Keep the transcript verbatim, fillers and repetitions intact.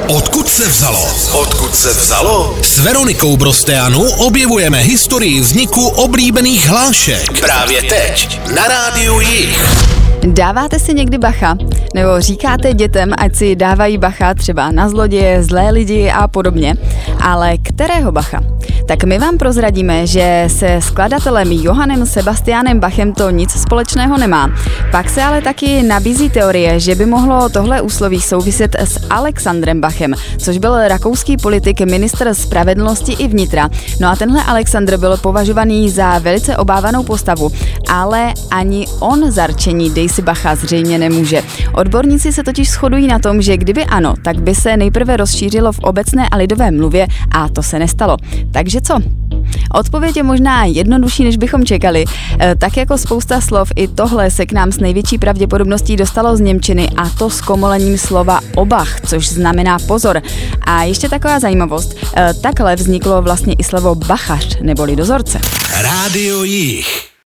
Odkud se vzalo? Odkud se vzalo? S Veronikou Brosteanu objevujeme historii vzniku oblíbených hlášek. Právě teď na Rádiu Jih. Dáváte si někdy bacha? Nebo říkáte dětem, ať si dávají bacha třeba na zloděje, zlé lidi a podobně? Ale kterého bacha? Tak my vám prozradíme, že se skladatelem Johannem Sebastianem Bachem to nic společného nemá. Pak se ale taky nabízí teorie, že by mohlo tohle úsloví souviset s Alexandrem Bachem, což byl rakouský politik, ministr spravedlnosti i vnitra. No a tenhle Alexandr byl považovaný za velice obávanou postavu, ale ani on zarčení dej si bacha zřejmě nemůže. Odborníci se totiž shodují na tom, že kdyby ano, tak by se nejprve rozšířilo v obecné a lidové mluvě a to se nestalo. Takže co? Odpověď je možná jednodušší, než bychom čekali. E, tak jako spousta slov, i tohle se k nám s největší pravděpodobností dostalo z němčiny, a to s komolením slova obach, což znamená pozor. A ještě taková zajímavost, e, takhle vzniklo vlastně i slovo bachař, neboli dozorce. Rádio Jih.